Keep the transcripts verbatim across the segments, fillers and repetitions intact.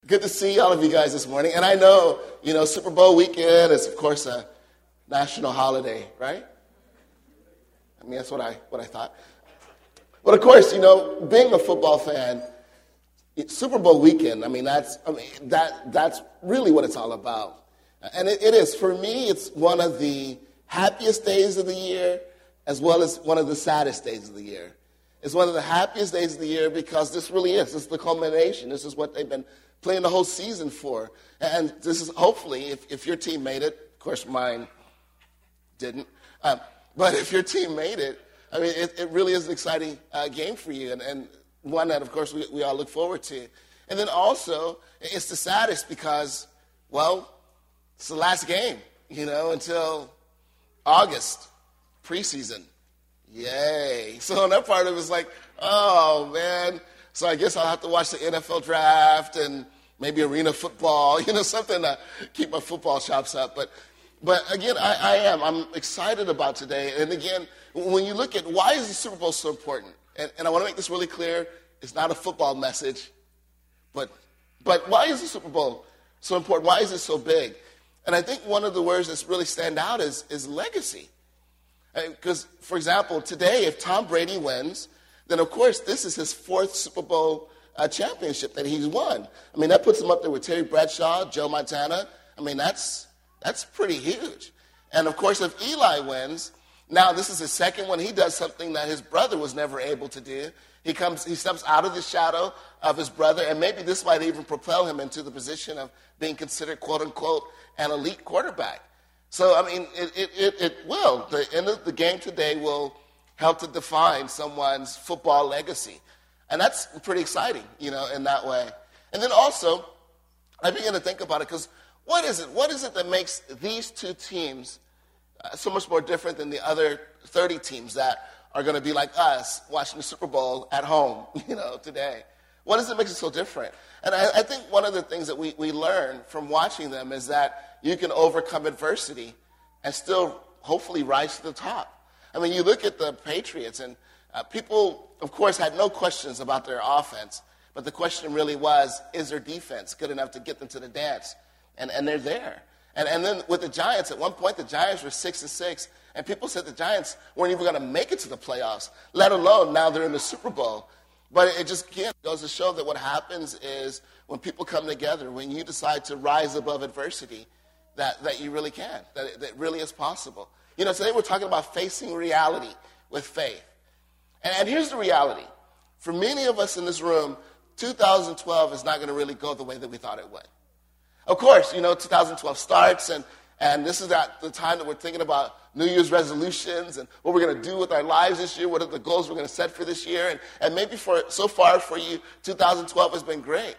Good to see all of you guys this morning. And I know, you know, Super Bowl weekend is, of course, a national holiday, right? I mean, that's what I what I thought. But of course, you know, being a football fan, it's Super Bowl weekend, I mean, that's I mean that that's really what it's all about. And it, it is, for me, it's one of the happiest days of the year, as well as one of the saddest days of the year. It's one of the happiest days of the year because this really is. This is the culmination. This is what they've been playing the whole season for. And this is hopefully, if, if your team made it, of course mine didn't, um, but if your team made it, I mean, it, it really is an exciting uh, game for you, and, and one that, of course, we, we all look forward to. And then also, it's the saddest because, well, it's the last game, you know, until August, preseason. Yay. So on that part, it was like, oh, man. So I guess I'll have to watch the N F L draft and maybe arena football, you know, something to keep my football chops up. But but again, I, I am. I'm excited about today. And again, when you look at why is the Super Bowl so important, and, and I want to make this really clear, it's not a football message, but but why is the Super Bowl so important? Why is it so big? And I think one of the words that's really stand out is, is legacy. Because, for example, today, if Tom Brady wins, then, of course, this is his fourth Super Bowl uh, championship that he's won. I mean, that puts him up there with Terry Bradshaw, Joe Montana. I mean, that's that's pretty huge. And, of course, if Eli wins, now this is his second one. He does something that his brother was never able to do. He comes, he steps out of the shadow of his brother, and maybe this might even propel him into the position of being considered, quote-unquote, an elite quarterback. So, I mean, it, it, it, it will. The end of the game today will help to define someone's football legacy. And that's pretty exciting, you know, in that way. And then also, I began to think about it because what is it? What is it that makes these two teams uh, so much more different than the other thirty teams that are going to be like us watching the Super Bowl at home, you know, today? What does it make it so different? And I, I think one of the things that we, we learn from watching them is that you can overcome adversity and still hopefully rise to the top. I mean, you look at the Patriots, and uh, people, of course, had no questions about their offense. But the question really was, is their defense good enough to get them to the dance? And and they're there. And and then with the Giants, at one point, the Giants were six and six, and people said the Giants weren't even going to make it to the playoffs, let alone now they're in the Super Bowl. But it just, again, goes to show that what happens is when people come together, when you decide to rise above adversity, that, that you really can, that it, that it really is possible. You know, today we're talking about facing reality with faith. And, and here's the reality. For many of us in this room, two thousand twelve is not going to really go the way that we thought it would. Of course, you know, two thousand twelve starts, and, and this is at the time that we're thinking about New Year's resolutions and what we're going to do with our lives this year, what are the goals we're going to set for this year. And, and maybe for so far for you, two thousand twelve has been great.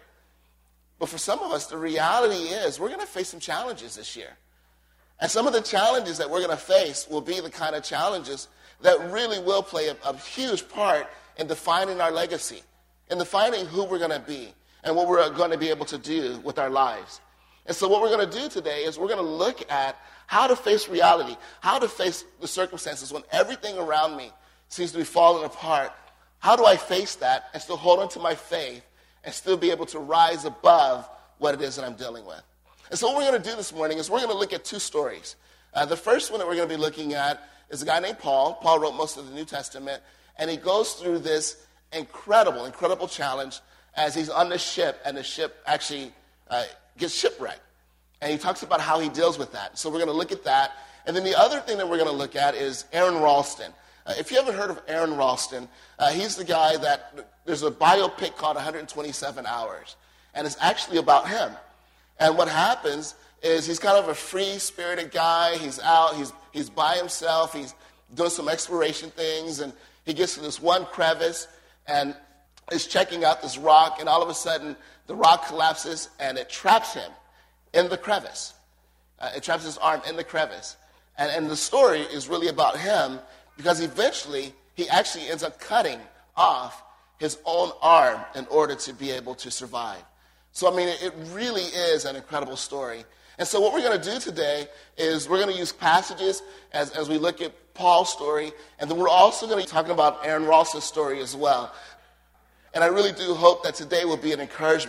But for some of us, the reality is we're going to face some challenges this year. And some of the challenges that we're going to face will be the kind of challenges that really will play a, a huge part in defining our legacy, in defining who we're going to be and what we're going to be able to do with our lives. And so what we're going to do today is we're going to look at how to face reality, how to face the circumstances when everything around me seems to be falling apart. How do I face that and still hold on to my faith and still be able to rise above what it is that I'm dealing with? And so what we're going to do this morning is we're going to look at two stories. Uh, the first one that we're going to be looking at is a guy named Paul. Paul wrote most of the New Testament, and he goes through this incredible, incredible challenge as he's on the ship, and the ship actually uh, gets shipwrecked. And he talks about how he deals with that. So we're going to look at that. And then the other thing that we're going to look at is Aron Ralston. Uh, if you haven't heard of Aron Ralston, uh, he's the guy that, there's a biopic called one hundred twenty-seven hours. And it's actually about him. And what happens is he's kind of a free-spirited guy. He's out, he's he's by himself, he's doing some exploration things, and he gets to this one crevice and is checking out this rock, and all of a sudden the rock collapses and it traps him in the crevice. Uh, it traps his arm in the crevice. And, and the story is really about him because eventually he actually ends up cutting off his own arm in order to be able to survive. So, I mean, it, it really is an incredible story. And so what we're going to do today is we're going to use passages as, as we look at Paul's story, and then we're also going to be talking about Aron Ralston's story as well. And I really do hope that today will be an encouragement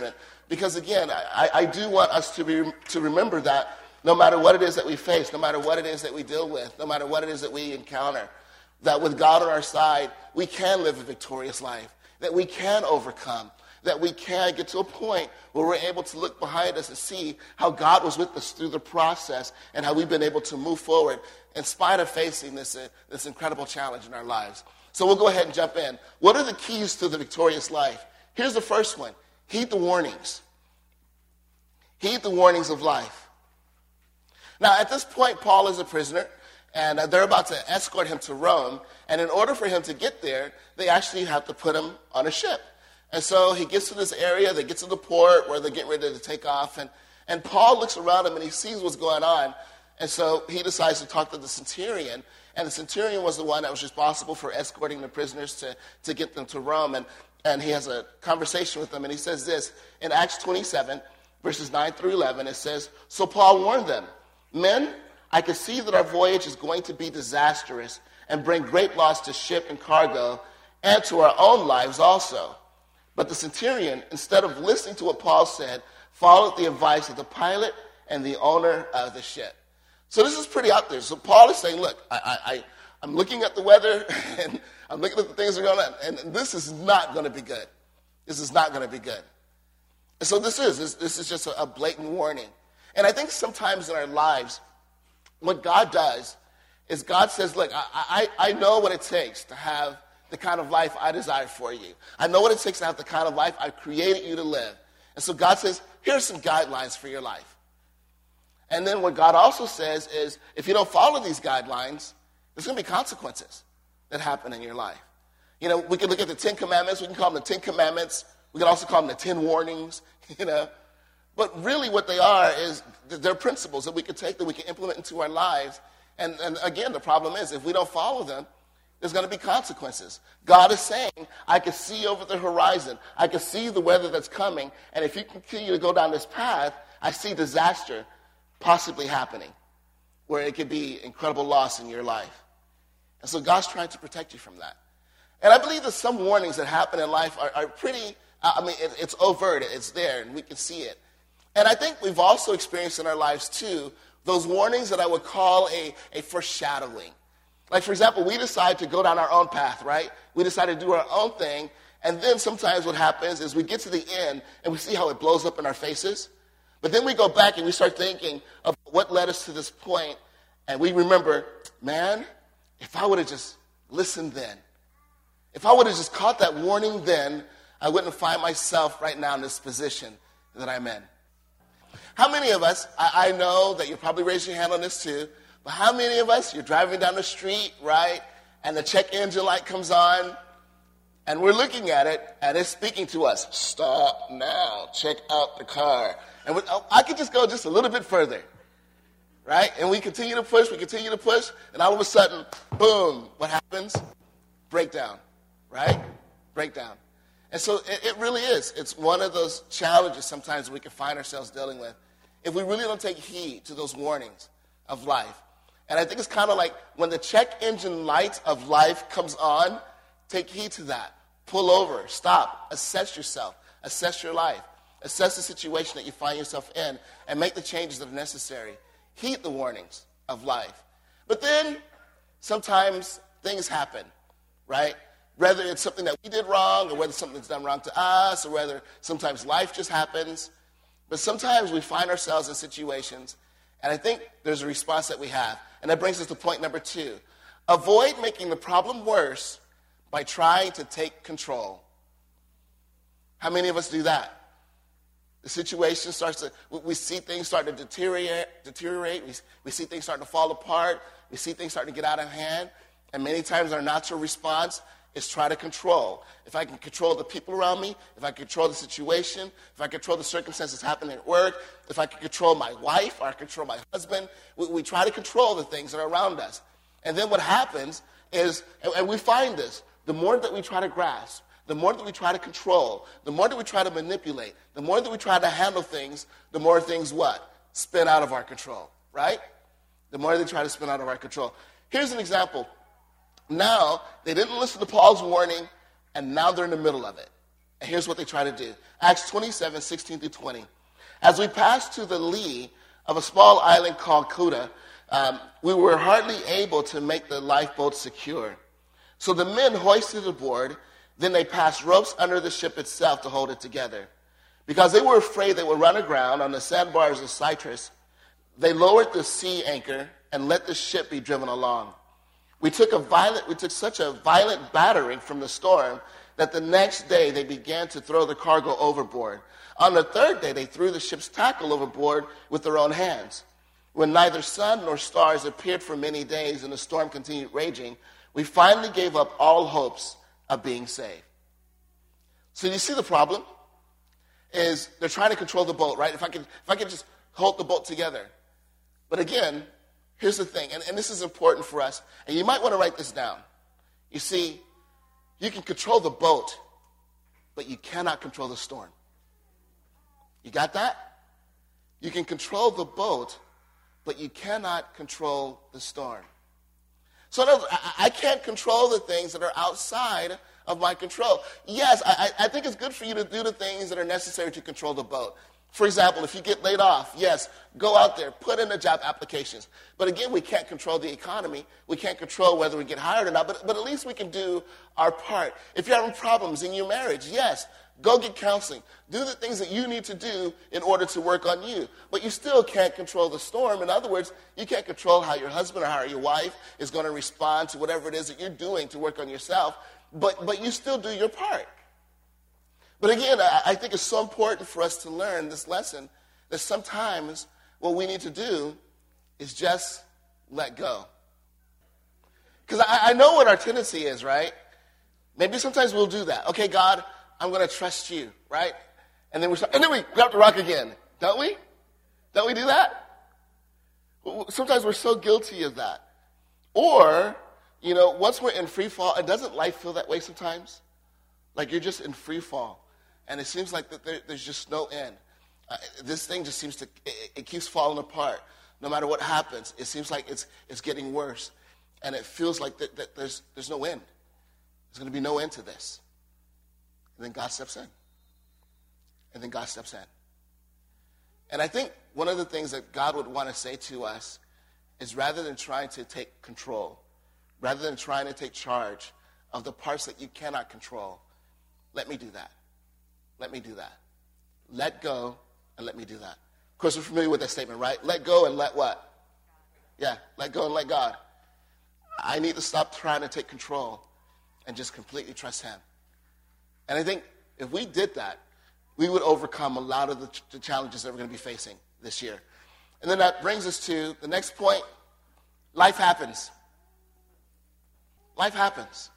Because again, I, I do want us to be to remember that no matter what it is that we face, no matter what it is that we deal with, no matter what it is that we encounter, that with God on our side, we can live a victorious life, that we can overcome, that we can get to a point where we're able to look behind us and see how God was with us through the process and how we've been able to move forward in spite of facing this, uh, this incredible challenge in our lives. So we'll go ahead and jump in. What are the keys to the victorious life? Here's the first one. Heed the warnings. Heed the warnings of life. Now, at this point, Paul is a prisoner, and they're about to escort him to Rome. And in order for him to get there, they actually have to put him on a ship. And so he gets to this area, they get to the port where they're getting ready to take off. And, and Paul looks around him and he sees what's going on. And so he decides to talk to the centurion. And the centurion was the one that was responsible for escorting the prisoners to, to get them to Rome. And, and he has a conversation with them. And he says this, in Acts twenty-seven, verses nine through eleven, it says, "So Paul warned them, 'Men, I can see that our voyage is going to be disastrous and bring great loss to ship and cargo and to our own lives also.' But the centurion, instead of listening to what Paul said, followed the advice of the pilot and the owner of the ship." So this is pretty out there. So Paul is saying, look, I, I, I, I'm looking at the weather, and I'm looking at the things that are going on, and this is not going to be good. This is not going to be good. And so this is, this, this is just a, a blatant warning. And I think sometimes in our lives, what God does is God says, look, I, I, I know what it takes to have the kind of life I desire for you. I know what it takes to have the kind of life I've created you to live. And so God says, here's some guidelines for your life. And then what God also says is, if you don't follow these guidelines, there's going to be consequences that happen in your life. You know, we can look at the Ten Commandments. We can call them the Ten Commandments. We can also call them the Ten Warnings, you know. But really what they are is they're principles that we can take, that we can implement into our lives. And, and again, the problem is if we don't follow them, there's going to be consequences. God is saying, I can see over the horizon. I can see the weather that's coming. And if you continue to go down this path, I see disaster possibly happening, where it could be incredible loss in your life. And so God's trying to protect you from that. And I believe that some warnings that happen in life are, are pretty, I mean, it, it's overt. It's there, and we can see it. And I think we've also experienced in our lives, too, those warnings that I would call a, a foreshadowing. Like, for example, we decide to go down our own path, right? We decide to do our own thing. And then sometimes what happens is we get to the end and we see how it blows up in our faces. But then we go back and we start thinking of what led us to this point. And we remember, man, if I would have just listened then, if I would have just caught that warning then, I wouldn't find myself right now in this position that I'm in. How many of us, I, I know that you're probably raising your hand on this too, but how many of us, you're driving down the street, right, and the check engine light comes on, and we're looking at it, and it's speaking to us, stop now, check out the car. And we, oh, I could just go just a little bit further, right? And we continue to push, we continue to push, and all of a sudden, boom, what happens? Breakdown, right? Breakdown. And so it, it really is. It's one of those challenges sometimes we can find ourselves dealing with if we really don't take heed to those warnings of life. And I think it's kind of like when the check engine light of life comes on, take heed to that. Pull over, stop, assess yourself, assess your life, assess the situation that you find yourself in, and make the changes that are necessary. Heed the warnings of life. But then sometimes things happen, right? Whether it's something that we did wrong, or whether something's done wrong to us, or whether sometimes life just happens. But sometimes we find ourselves in situations, and I think there's a response that we have. And that brings us to point number two. Avoid making the problem worse by trying to take control. How many of us do that? The situation starts to, we see things start to deteriorate, deteriorate. We, we see things starting to fall apart. We see things starting to get out of hand. And many times our natural response is try to control. If I can control the people around me, if I can control the situation, if I control the circumstances happening at work, if I can control my wife or I control my husband, we, we try to control the things that are around us. And then what happens is, and, and we find this, the more that we try to grasp, the more that we try to control, the more that we try to manipulate, the more that we try to handle things, the more things what? Spin out of our control, right? The more they try to spin out of our control. Here's an example. Now, they didn't listen to Paul's warning, and now they're in the middle of it. And here's what they try to do. Acts twenty-seven, sixteen through twenty. As we passed to the lee of a small island called Kuta, um, we were hardly able to make the lifeboat secure. So the men hoisted aboard, then they passed ropes under the ship itself to hold it together. Because they were afraid they would run aground on the sandbars of Cyprus, they lowered the sea anchor and let the ship be driven along. We took a violent, we took such a violent battering from the storm that the next day they began to throw the cargo overboard. On the third day, they threw the ship's tackle overboard with their own hands. When neither sun nor stars appeared for many days and the storm continued raging, we finally gave up all hopes of being saved. So you see the problem? Is they're trying to control the boat, right? If I could, if I could just hold the boat together. But again, here's the thing, and, and this is important for us, and you might want to write this down. You see, you can control the boat, but you cannot control the storm. You got that? You can control the boat, but you cannot control the storm. So in other words, I, I can't control the things that are outside of my control. Yes, I, I think it's good for you to do the things that are necessary to control the boat. For example, if you get laid off, yes, go out there, put in the job applications. But again, we can't control the economy. We can't control whether we get hired or not, but, but at least we can do our part. If you're having problems in your marriage, yes, go get counseling. Do the things that you need to do in order to work on you. But you still can't control the storm. In other words, you can't control how your husband or how your wife is going to respond to whatever it is that you're doing to work on yourself. But, but you still do your part. But again, I, I think it's so important for us to learn this lesson that sometimes what we need to do is just let go. Because I, I know what our tendency is, right? Maybe sometimes we'll do that. Okay, God, I'm going to trust you, right? And then we start, and then we grab the rock again, don't we? Don't we do that? Sometimes we're so guilty of that. Or, you know, once we're in free fall, and doesn't life feel that way sometimes? Like you're just in free fall. And it seems like that there, there's just no end. Uh, this thing just seems to, it, it keeps falling apart. No matter what happens, it seems like it's it's getting worse. And it feels like that, that there's there's no end. There's going to be no end to this. And then God steps in. And then God steps in. And I think one of the things that God would want to say to us is rather than trying to take control, rather than trying to take charge of the parts that you cannot control, let me do that. Let me do that. Let go and let me do that. Of course, we're familiar with that statement, right? Let go and let what? Yeah, let go and let God. I need to stop trying to take control and just completely trust him. And I think if we did that, we would overcome a lot of the, ch- the challenges that we're going to be facing this year. And then that brings us to the next point. Life happens. Life happens.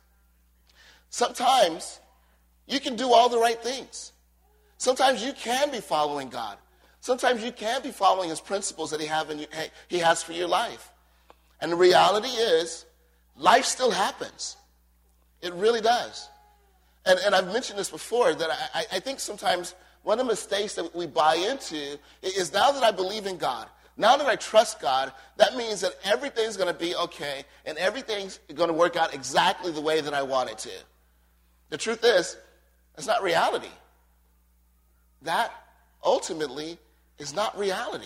Sometimes you can do all the right things. Sometimes you can be following God. Sometimes you can be following his principles that he, have in your, he has for your life. And the reality is, life still happens. It really does. And, and I've mentioned this before, that I, I think sometimes one of the mistakes that we buy into is now that I believe in God, now that I trust God, that means that everything's going to be okay and everything's going to work out exactly the way that I want it to. The truth is, that's not reality. That ultimately is not reality.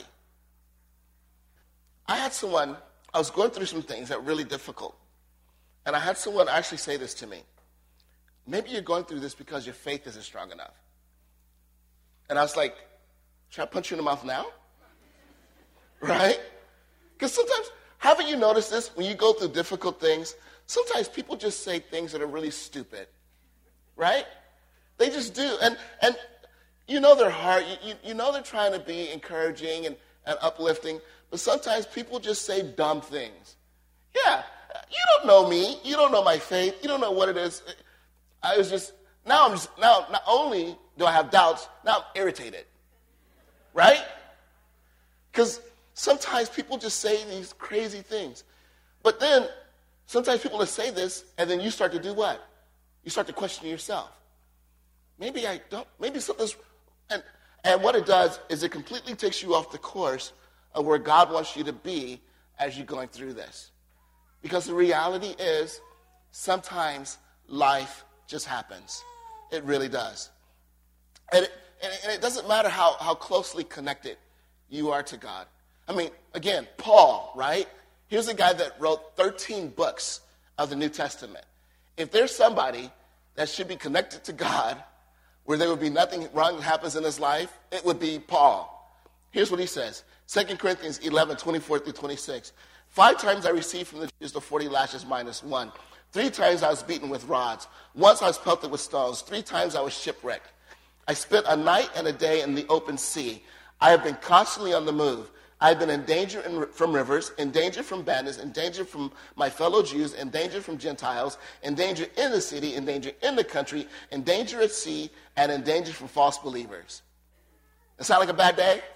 I had someone, I was going through some things that were really difficult. And I had someone actually say this to me. Maybe you're going through this because your faith isn't strong enough. And I was like, should I punch you in the mouth now? Right? Because sometimes, haven't you noticed this? When you go through difficult things, sometimes people just say things that are really stupid. Right? They just do. And and you know their heart. You, you, you know they're trying to be encouraging and, and uplifting. But sometimes people just say dumb things. Yeah. You don't know me. You don't know my faith. You don't know what it is. I was just, now I'm just, now not only do I have doubts, now I'm irritated. Right? Because sometimes people just say these crazy things. But then, sometimes people just say this, and then you start to do what? You start to question yourself. Maybe I don't, maybe something's, and, and what it does is it completely takes you off the course of where God wants you to be as you're going through this. Because the reality is, sometimes life just happens. It really does. And it, and it, and it doesn't matter how, how closely connected you are to God. I mean, again, Paul, right? Here's a guy that wrote thirteen books of the New Testament. If there's somebody that should be connected to God, where there would be nothing wrong that happens in his life, it would be Paul. Here's what he says, Second Corinthians eleven, twenty-four through twenty-six. Five times I received from the Jews the forty lashes minus one. Three times I was beaten with rods. Once I was pelted with stones. Three times I was shipwrecked. I spent a night and a day in the open sea. I have been constantly on the move. I have been in danger in, from rivers, in danger from bandits, in danger from my fellow Jews, in danger from Gentiles, in danger in the city, in danger in the country, in danger at sea, and in danger from false believers. That sound like a bad day?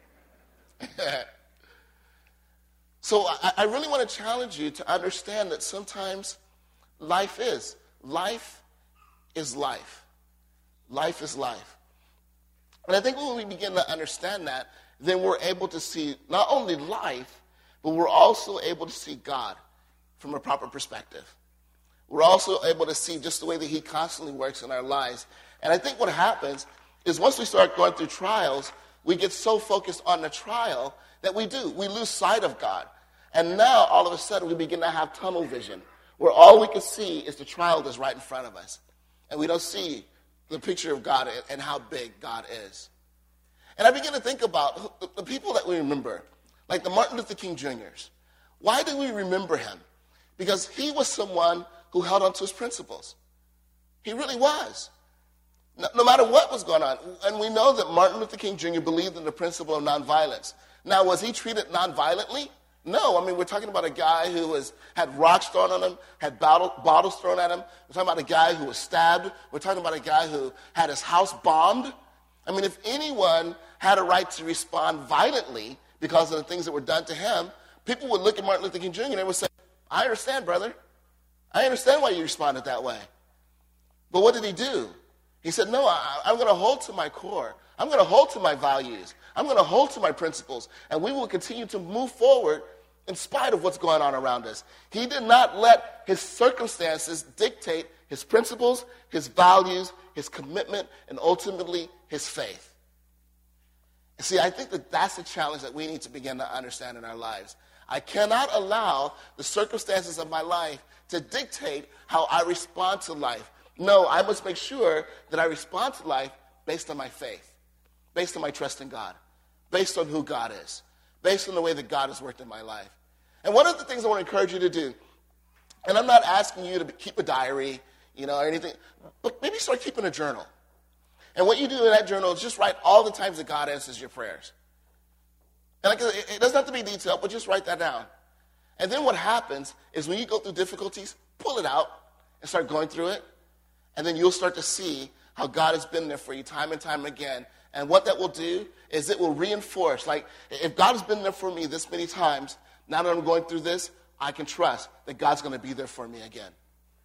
So I, I really want to challenge you to understand that sometimes life is. Life is life. Life is life. And I think when we begin to understand that, then we're able to see not only life, but we're also able to see God from a proper perspective. We're also able to see just the way that he constantly works in our lives. And I think what happens is once we start going through trials, we get so focused on the trial that we do. We lose sight of God. And now, all of a sudden, we begin to have tunnel vision, where all we can see is the trial that's right in front of us. And we don't see the picture of God and how big God is. And I begin to think about the people that we remember, like the Martin Luther King Juniors Why do we remember him? Because he was someone who held on to his principles. He really was. No, no matter what was going on. And we know that Martin Luther King Junior believed in the principle of nonviolence. Now, was he treated nonviolently? No. I mean, we're talking about a guy who was had rocks thrown on him, had bottle, bottles thrown at him. We're talking about a guy who was stabbed. We're talking about a guy who had his house bombed. I mean, if anyone had a right to respond violently because of the things that were done to him, people would look at Martin Luther King Junior and they would say, I understand, brother. I understand why you responded that way. But what did he do? He said, no, I, I'm going to hold to my core. I'm going to hold to my values. I'm going to hold to my principles. And we will continue to move forward in spite of what's going on around us. He did not let his circumstances dictate his principles, his values, his commitment, and ultimately his faith. And see, I think that that's the challenge that we need to begin to understand in our lives. I cannot allow the circumstances of my life to dictate how I respond to life. No, I must make sure that I respond to life based on my faith, based on my trust in God, based on who God is, based on the way that God has worked in my life. And one of the things I want to encourage you to do, and I'm not asking you to keep a diary, you know, or anything, but maybe start keeping a journal. And what you do in that journal is just write all the times that God answers your prayers. And like, it doesn't have to be detailed, but just write that down. And then what happens is when you go through difficulties, pull it out and start going through it. And then you'll start to see how God has been there for you time and time again. And what that will do is it will reinforce. Like, if God has been there for me this many times, now that I'm going through this, I can trust that God's going to be there for me again.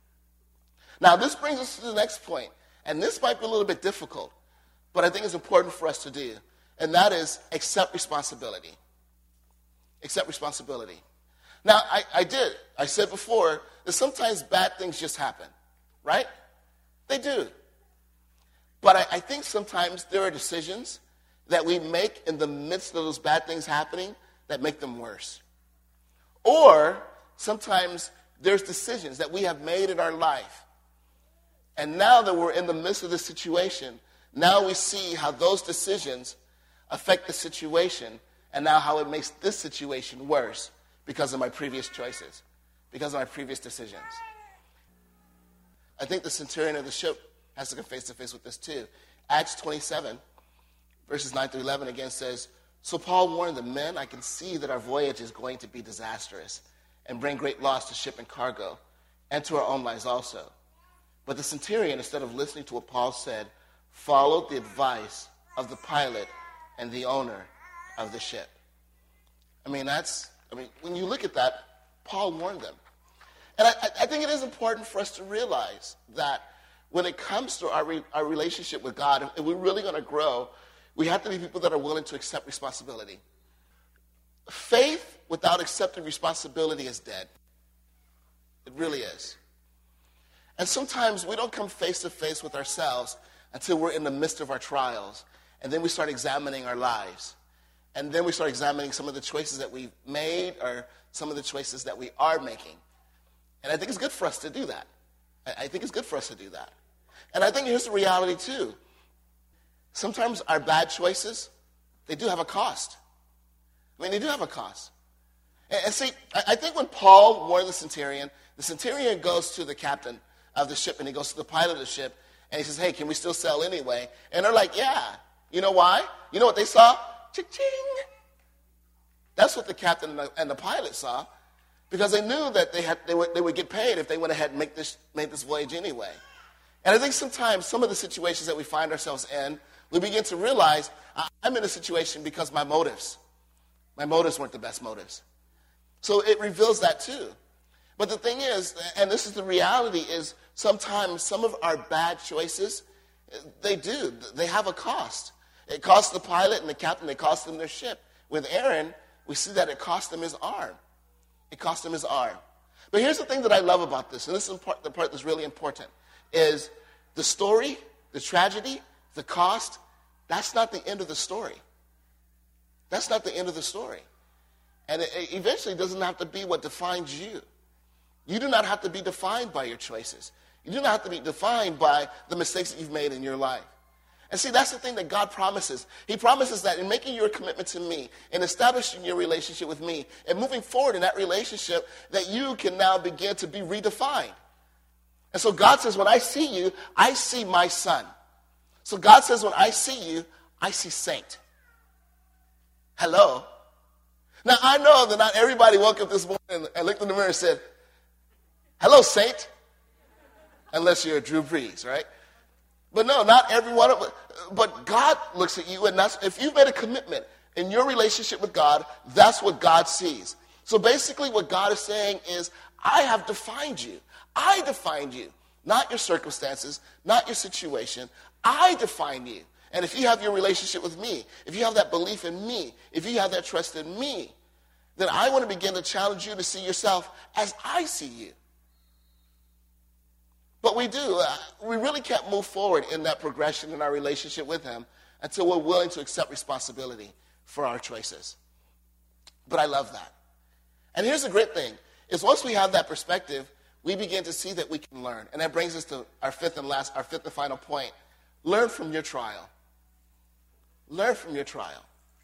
Now, this brings us to the next point. And this might be a little bit difficult, but I think it's important for us to do. And that is accept responsibility. Accept responsibility. Now, I, I did. I said before that sometimes bad things just happen, right? They do. But I, I think sometimes there are decisions that we make in the midst of those bad things happening that make them worse. Or sometimes there's decisions that we have made in our life. And now that we're in the midst of the situation, now we see how those decisions affect the situation and now how it makes this situation worse because of my previous choices, because of my previous decisions. I think the centurion of the ship has to come face to face with this too. Acts twenty-seven, verses nine through eleven again says, so Paul warned the men, I can see that our voyage is going to be disastrous and bring great loss to ship and cargo and to our own lives also. But the centurion, instead of listening to what Paul said, followed the advice of the pilot and the owner of the ship. I mean, that's, I mean, when you look at that, Paul warned them. And I, I think it is important for us to realize that when it comes to our, re, our relationship with God, if we're really going to grow, we have to be people that are willing to accept responsibility. Faith without accepting responsibility is dead. It really is. And sometimes we don't come face to face with ourselves until we're in the midst of our trials. And then we start examining our lives. And then we start examining some of the choices that we've made or some of the choices that we are making. And I think it's good for us to do that. I think it's good for us to do that. And I think here's the reality too. Sometimes our bad choices, they do have a cost. I mean, they do have a cost. And, and see, I, I think when Paul warned the centurion, the centurion goes to the captain of the ship and he goes to the pilot of the ship and he says, hey, can we still sail anyway? And they're like, yeah. You know why? You know what they saw? Cha-ching. That's what the captain and the, and the pilot saw, because they knew that they had they would they would get paid if they went ahead and make this made this voyage anyway. And I think sometimes some of the situations that we find ourselves in, we begin to realize I'm in a situation because my motives, my motives weren't the best motives. So it reveals that too. But the thing is, and this is the reality, is sometimes some of our bad choices, they do, they have a cost. It cost the pilot and the captain, it cost them their ship. With Aaron, we see that it cost him his arm. It cost him his arm. But here's the thing that I love about this, and this is the part that's really important, is the story, the tragedy, the cost, that's not the end of the story. That's not the end of the story. And it, it eventually doesn't have to be what defines you. You do not have to be defined by your choices. You do not have to be defined by the mistakes that you've made in your life. And see, that's the thing that God promises. He promises that in making your commitment to me and establishing your relationship with me and moving forward in that relationship, that you can now begin to be redefined. And so God says, when I see you, I see my son. So God says, when I see you, I see saint. Hello. Now, I know that not everybody woke up this morning and looked in the mirror and said, hello, saint. Unless you're Drew Brees, right? But no, not everyone. But God looks at you, and that's, if you've made a commitment in your relationship with God, that's what God sees. So basically what God is saying is, I have defined you. I defined you. Not your circumstances, not your situation. I define you. And if you have your relationship with me, if you have that belief in me, if you have that trust in me, then I want to begin to challenge you to see yourself as I see you. But we do. Uh, we really can't move forward in that progression in our relationship with him until we're willing to accept responsibility for our choices. But I love that. And here's the great thing, is once we have that perspective, we begin to see that we can learn. And that brings us to our fifth and last, our fifth and final point. Learn from your trial. Learn from your trial.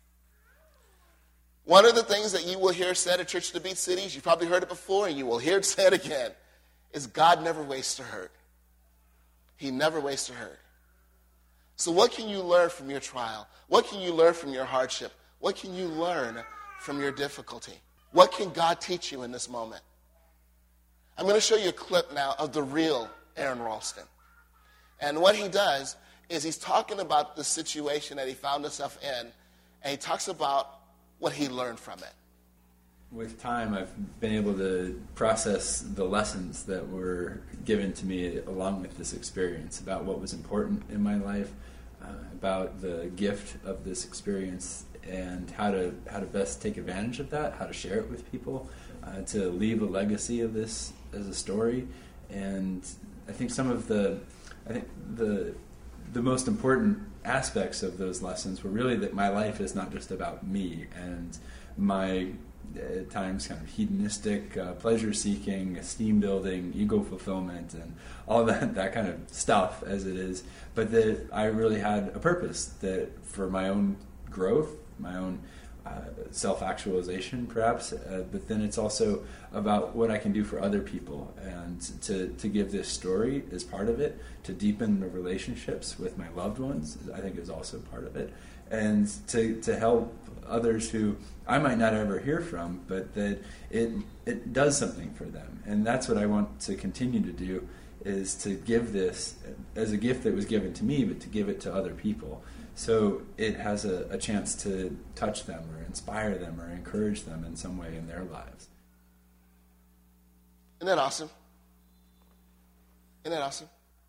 One of the things that you will hear said at Church of the Beat Cities, you've probably heard it before and you will hear it said again, is God never wastes a hurt. He never wastes a hurt. So what can you learn from your trial? What can you learn from your hardship? What can you learn from your difficulty? What can God teach you in this moment? I'm going to show you a clip now of the real Aron Ralston. And what he does is he's talking about the situation that he found himself in, and he talks about what he learned from it. With time, I've been able to process the lessons that were given to me along with this experience about what was important in my life, uh, about the gift of this experience, and how to how to best take advantage of that, how to share it with people, uh, to leave a legacy of this as a story. And I think some of the, I think the the most important aspects of those lessons were really that my life is not just about me and my at times kind of hedonistic, uh, pleasure-seeking, esteem-building, ego fulfillment, and all that that kind of stuff as it is, but that I really had a purpose, that for my own growth, my own uh, self-actualization perhaps, uh, but then it's also about what I can do for other people, and to, to give this story as part of it, to deepen the relationships with my loved ones, I think is also part of it, and to, to help others who I might not ever hear from, but that it it does something for them. And that's what I want to continue to do, is to give this as a gift that was given to me, but to give it to other people. So it has a, a chance to touch them or inspire them or encourage them in some way in their lives. Isn't that awesome? Isn't that awesome?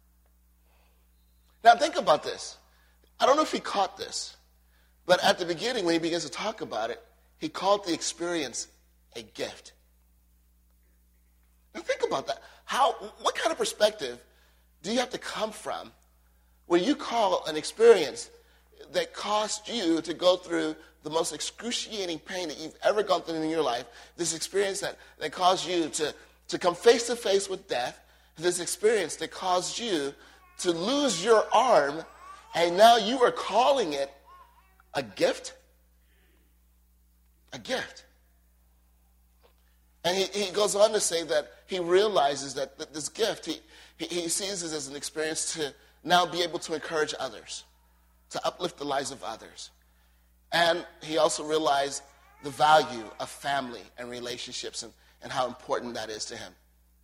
Now think about this. I don't know if he caught this, but at the beginning when he begins to talk about it, he called the experience a gift. Now think about that. How, what kind of perspective do you have to come from where you call an experience that caused you to go through the most excruciating pain that you've ever gone through in your life, this experience that, that caused you to, to come face to face with death, this experience that caused you to lose your arm, and now you are calling it a gift? A gift. And he, he goes on to say that he realizes that, that this gift, he, he, he sees it as an experience to now be able to encourage others, to uplift the lives of others. And he also realized the value of family and relationships and, and how important that is to him.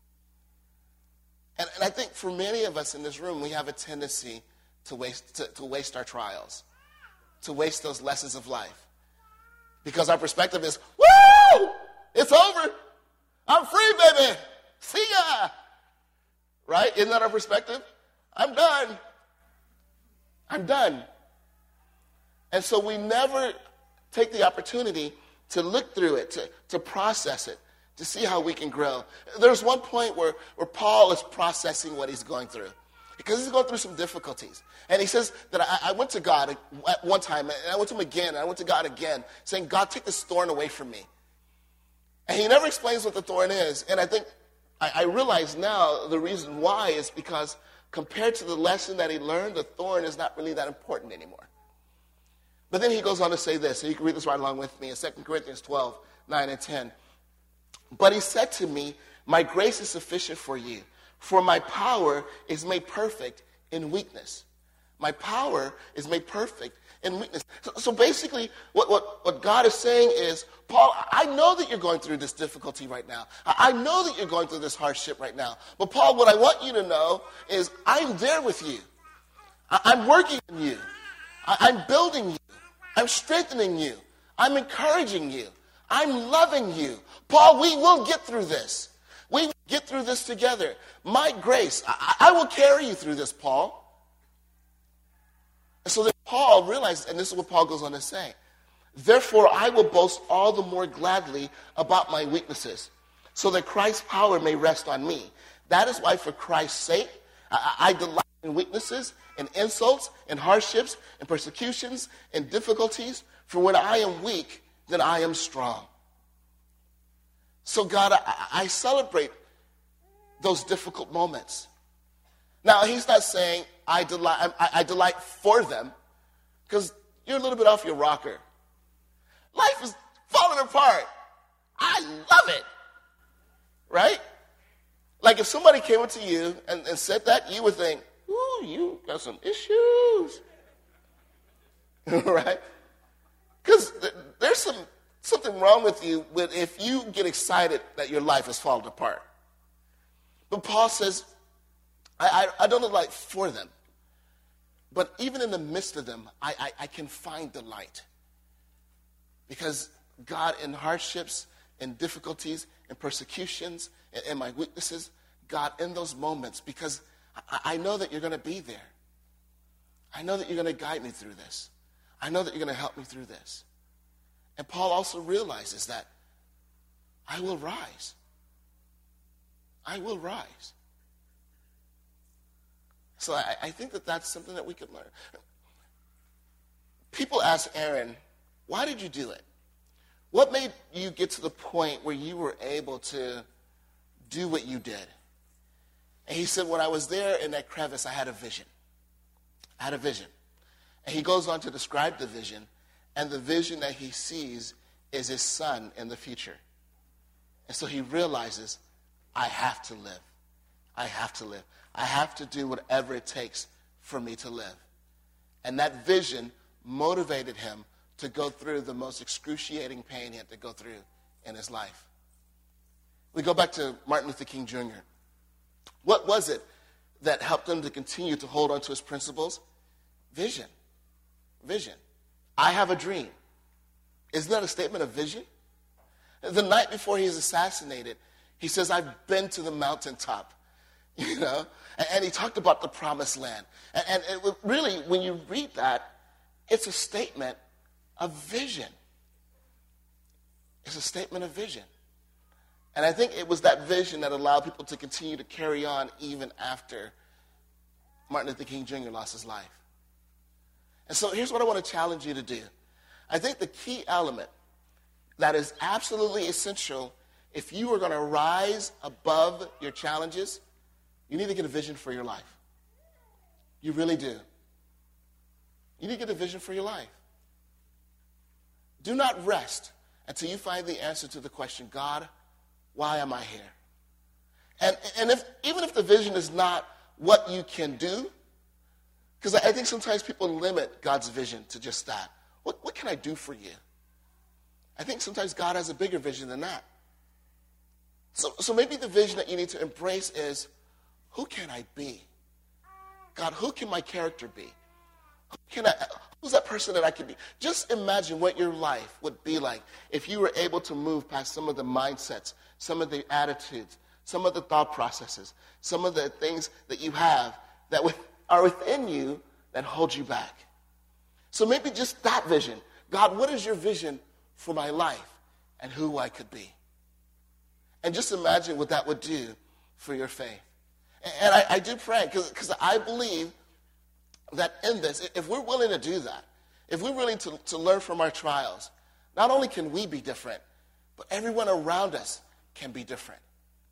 And, and I think for many of us in this room, we have a tendency to waste, to, to waste our trials, to waste those lessons of life. Because our perspective is, woo, it's over. I'm free, baby. See ya. Right? Isn't that our perspective? I'm done. I'm done. And so we never take the opportunity to look through it, to, to process it, to see how we can grow. There's one point where, where Paul is processing what he's going through, because he's going through some difficulties. And he says that I, I went to God at one time, and I went to him again, and I went to God again, saying, God, take this thorn away from me. And he never explains what the thorn is. And I think I, I realize now the reason why is because compared to the lesson that he learned, the thorn is not really that important anymore. But then he goes on to say this, and you can read this right along with me in Second Corinthians twelve, nine and ten. But he said to me, my grace is sufficient for you, for my power is made perfect in weakness. My power is made perfect in weakness. So, so basically, what, what, what God is saying is, Paul, I know that you're going through this difficulty right now. I, I know that you're going through this hardship right now. But Paul, what I want you to know is I'm there with you. I, I'm working in you. I, I'm building you. I'm strengthening you. I'm encouraging you. I'm loving you. Paul, we will get through this. We will get through this together. My grace, I, I will carry you through this, Paul. And so that Paul realized, and this is what Paul goes on to say, therefore I will boast all the more gladly about my weaknesses, so that Christ's power may rest on me. That is why for Christ's sake, I, I delight in weaknesses, in insults, in hardships, in persecutions, in difficulties. For when I am weak, then I am strong. So God, I, I celebrate those difficult moments. Now, he's not saying I delight, I, I delight for them, because you're a little bit off your rocker. Life is falling apart. I love it. Right? Like if somebody came up to you and, and said that, you would think, ooh, you got some issues. Right? Because th- there's some something wrong with you with if you get excited that your life is falling apart. But Paul says, I, I, I don't delight for them. But even in the midst of them, I, I, I can find delight. Because God, in hardships, in difficulties, in persecutions, in, in my weaknesses, God, in those moments, because I, I know that you're going to be there. I know that you're going to guide me through this. I know that you're going to help me through this. And Paul also realizes that I will rise. I will rise. So I, I think that that's something that we could learn. People ask Aaron, why did you do it? What made you get to the point where you were able to do what you did? And he said, when I was there in that crevice, I had a vision. I had a vision. And he goes on to describe the vision, and the vision that he sees is his son in the future. And so he realizes, I have to live. I have to live. I have to do whatever it takes for me to live. And that vision motivated him to go through the most excruciating pain he had to go through in his life. We go back to Martin Luther King Junior What was it that helped him to continue to hold on to his principles? Vision. Vision. I have a dream. Isn't that a statement of vision? The night before he is assassinated, he says, I've been to the mountaintop. You know, and, and he talked about the promised land. And, and it, really, when you read that, it's a statement of vision. It's a statement of vision. And I think it was that vision that allowed people to continue to carry on even after Martin Luther King Junior lost his life. And so here's what I want to challenge you to do. I think the key element that is absolutely essential if you are going to rise above your challenges, you need to get a vision for your life. You really do. You need to get a vision for your life. Do not rest until you find the answer to the question, God, why am I here? And, and if, even if the vision is not what you can do, because I think sometimes people limit God's vision to just that. What, what can I do for you? I think sometimes God has a bigger vision than that. So, so maybe the vision that you need to embrace is, who can I be? God, who can my character be? Who can I, who's that person that I can be? Just imagine what your life would be like if you were able to move past some of the mindsets, some of the attitudes, some of the thought processes, some of the things that you have that with, are within you that hold you back. So maybe just that vision. God, what is your vision for my life and who I could be? And just imagine what that would do for your faith. And I, I do pray, because I believe that in this, if we're willing to do that, if we're willing to, to learn from our trials, not only can we be different, but everyone around us can be different.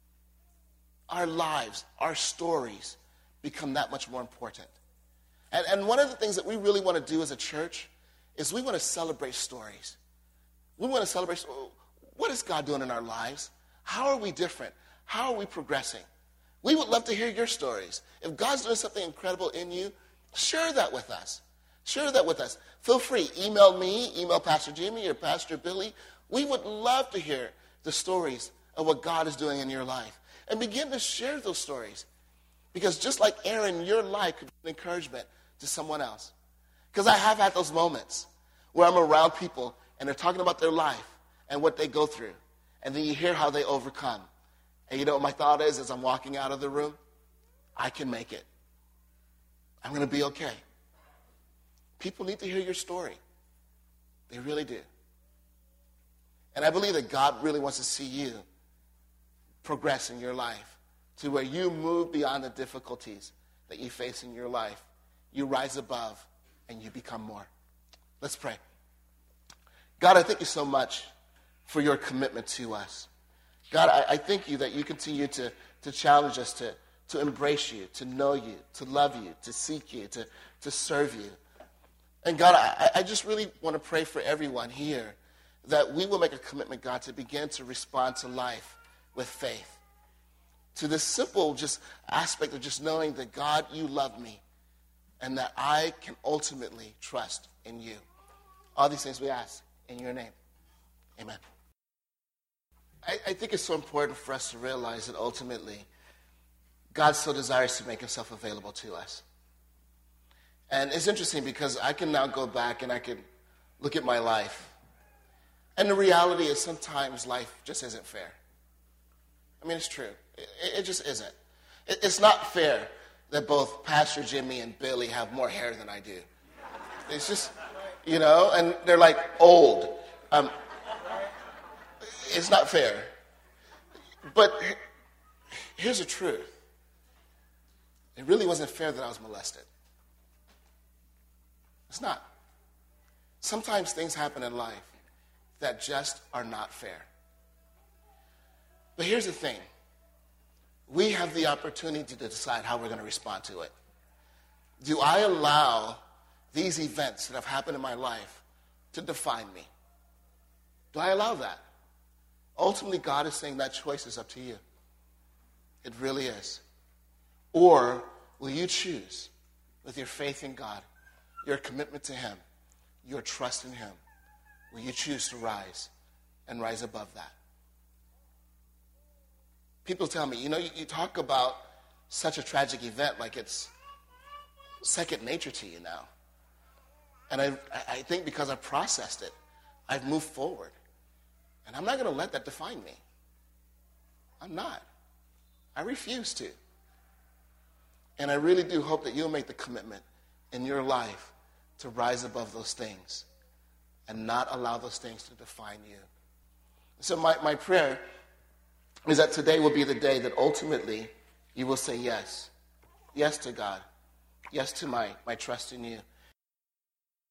Our lives, our stories become that much more important. And, and one of the things that we really want to do as a church is we want to celebrate stories. We want to celebrate, what is God doing in our lives? How are we different? How are we progressing? We would love to hear your stories. If God's doing something incredible in you, share that with us. Share that with us. Feel free. Email me, email Pastor Jamie or Pastor Billy. We would love to hear the stories of what God is doing in your life. And begin to share those stories. Because just like Aaron, your life could be an encouragement to someone else. Because I have had those moments where I'm around people and they're talking about their life and what they go through. And then you hear how they overcome. And you know what my thought is as I'm walking out of the room? I can make it. I'm going to be okay. People need to hear your story. They really do. And I believe that God really wants to see you progress in your life to where you move beyond the difficulties that you face in your life. You rise above and you become more. Let's pray. God, I thank you so much for your commitment to us. God, I, I thank you that you continue to, to challenge us to, to embrace you, to know you, to love you, to seek you, to, to serve you. And God, I, I just really want to pray for everyone here that we will make a commitment, God, to begin to respond to life with faith. To this simple just aspect of just knowing that, God, you love me and that I can ultimately trust in you. All these things we ask in your name. Amen. I, I think it's so important for us to realize that ultimately God so desires to make himself available to us. And it's interesting because I can now go back and I can look at my life. And the reality is sometimes life just isn't fair. I mean, it's true. It, it just isn't. It, it's not fair that both Pastor Jimmy and Billy have more hair than I do. It's just, you know, and they're like old. Um, it's not fair. But here's the truth. It really wasn't fair that I was molested. It's not. Sometimes things happen in life that just are not fair. But here's the thing. We have the opportunity to decide how we're going to respond to it. Do I allow these events that have happened in my life to define me? Do I allow that? Ultimately, God is saying that choice is up to you. It really is. Or will you choose, with your faith in God, your commitment to him, your trust in him, will you choose to rise and rise above that? People tell me, you know, you, you talk about such a tragic event like it's second nature to you now. And I, I think because I've processed it, I've moved forward. And I'm not going to let that define me. I'm not. I refuse to. And I really do hope that you'll make the commitment in your life to rise above those things and not allow those things to define you. So my, my prayer is that today will be the day that ultimately you will say yes. Yes to God. yes to my, my trust in you.